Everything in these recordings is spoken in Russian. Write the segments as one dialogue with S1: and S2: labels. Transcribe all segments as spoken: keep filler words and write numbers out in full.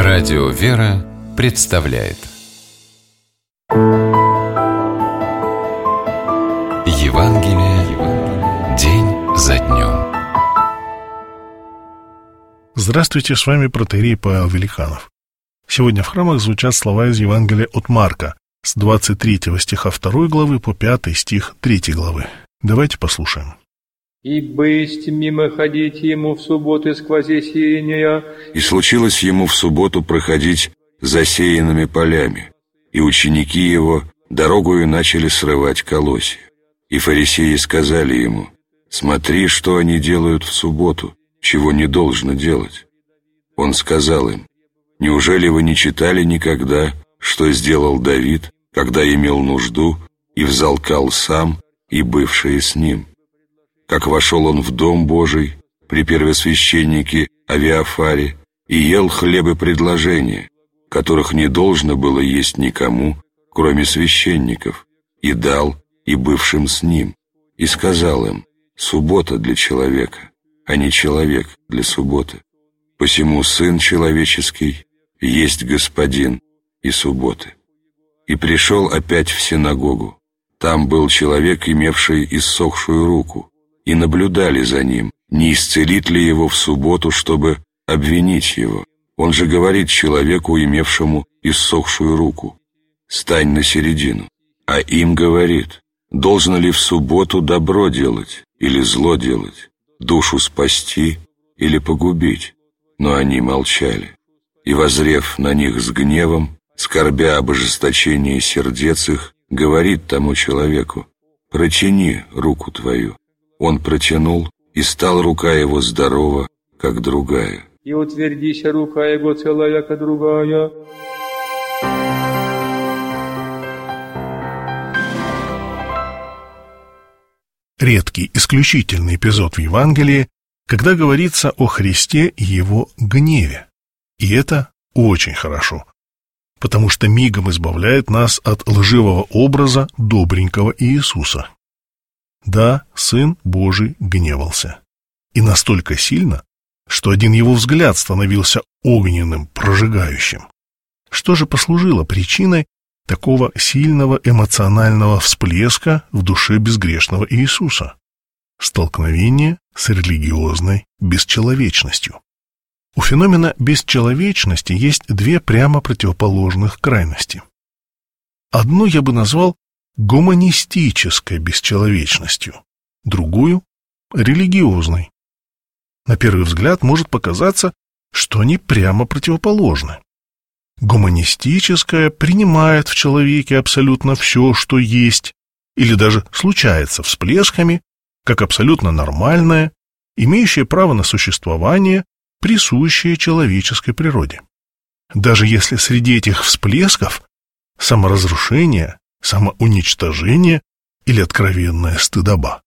S1: Радио «Вера» представляет Евангелие день за днем.
S2: Здравствуйте, с вами протоиерей Павел Великанов. Сегодня в храмах звучат слова из Евангелия от Марка с двадцать третьего стиха второй главы по пятый стих третьей главы. Давайте послушаем.
S3: «И бысть мимо ходить ему в субботы сквозь сеяния».
S4: И случилось ему в субботу проходить засеянными полями, и ученики его дорогою начали срывать колосья. И фарисеи сказали ему: «Смотри, что они делают в субботу, чего не должно делать». Он сказал им: «Неужели вы не читали никогда, что сделал Давид, когда имел нужду, и взалкал сам, и бывшие с ним? Как вошел он в дом Божий при первосвященнике Авиафаре и ел хлебы предложения, которых не должно было есть никому, кроме священников, и дал и бывшим с ним, и сказал им: суббота для человека, а не человек для субботы. Посему Сын Человеческий есть Господин и субботы». И пришел опять в синагогу. Там был человек, имевший иссохшую руку, и наблюдали за ним, не исцелит ли его в субботу, чтобы обвинить его. Он же говорит человеку, имевшему иссохшую руку: «Стань на середину». А им говорит: должно ли в субботу добро делать или зло делать, душу спасти или погубить? Но они молчали. И, воззрев на них с гневом, скорбя об ожесточении сердец их, говорит тому человеку: «Протяни руку твою». Он протянул, и стала рука его здорова, как другая.
S3: «И утвердися рука его целая, как другая».
S2: Редкий, исключительный эпизод в Евангелии, когда говорится о Христе и его гневе. И это очень хорошо, потому что мигом избавляет нас от лживого образа добренького Иисуса. Да, Сын Божий гневался. И настолько сильно, что один его взгляд становился огненным, прожигающим. Что же послужило причиной такого сильного эмоционального всплеска в душе безгрешного Иисуса? Столкновение с религиозной бесчеловечностью. У феномена бесчеловечности есть две прямо противоположных крайности. Одну я бы назвал гуманистической бесчеловечностью, другую — религиозной. На первый взгляд может показаться, что они прямо противоположны. Гуманистическая принимает в человеке абсолютно все, что есть, или даже случается всплесками, как абсолютно нормальное, имеющее право на существование, присущее человеческой природе. Даже если среди этих всплесков саморазрушение, самоуничтожение или откровенная стыдоба.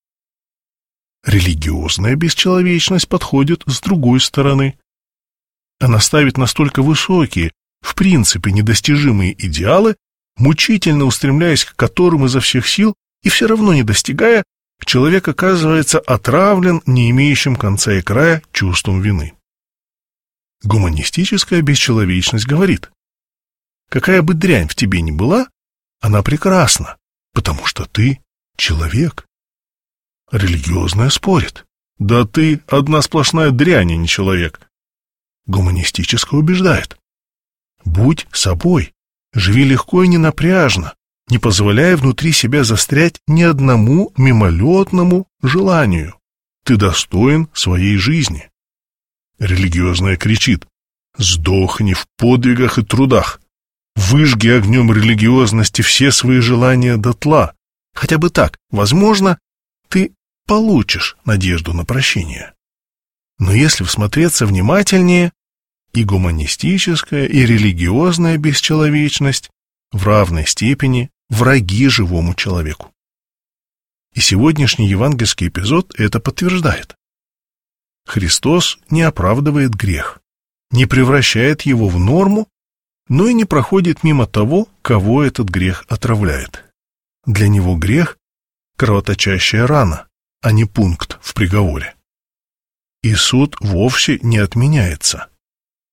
S2: Религиозная бесчеловечность подходит с другой стороны. Она ставит настолько высокие, в принципе недостижимые идеалы, мучительно устремляясь к которым изо всех сил, и все равно не достигая, человек оказывается отравлен не имеющим конца и края чувством вины. Гуманистическая бесчеловечность говорит: какая бы дрянь в тебе ни была, она прекрасна, потому что ты человек. Религиозная спорит: да ты одна сплошная дрянь, а не человек. Гуманистическая убеждает: будь собой, живи легко и ненапряжно, не позволяя внутри себя застрять ни одному мимолетному желанию. Ты достоин своей жизни. Религиозная кричит: сдохни в подвигах и трудах, выжги огнем религиозности все свои желания дотла. Хотя бы так, возможно, ты получишь надежду на прощение. Но если всмотреться внимательнее, и гуманистическая, и религиозная бесчеловечность в равной степени враги живому человеку. И сегодняшний евангельский эпизод это подтверждает. Христос не оправдывает грех, не превращает его в норму, но и не проходит мимо того, кого этот грех отравляет. Для него грех — кровоточащая рана, а не пункт в приговоре. И суд вовсе не отменяется.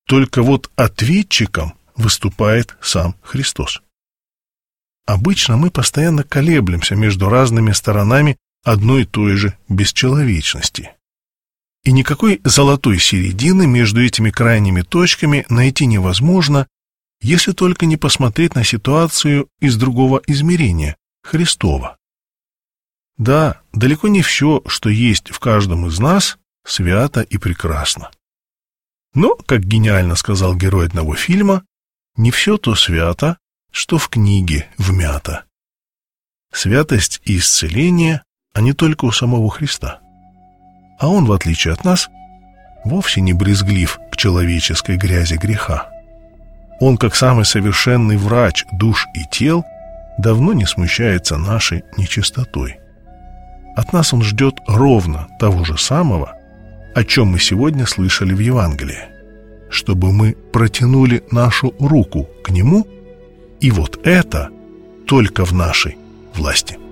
S2: Только вот ответчиком выступает сам Христос. Обычно мы постоянно колеблемся между разными сторонами одной и той же бесчеловечности. И никакой золотой середины между этими крайними точками найти невозможно, если только не посмотреть на ситуацию из другого измерения, Христова. Да, далеко не все, что есть в каждом из нас, свято и прекрасно. Но, как гениально сказал герой одного фильма, не все то свято, что в книге вмято. Святость и исцеление, они только у самого Христа. А Он, в отличие от нас, вовсе не брезглив к человеческой грязи греха. Он, как самый совершенный врач душ и тел, давно не смущается нашей нечистотой. От нас Он ждет ровно того же самого, о чем мы сегодня слышали в Евангелии, чтобы мы протянули нашу руку к Нему, и вот это только в нашей власти.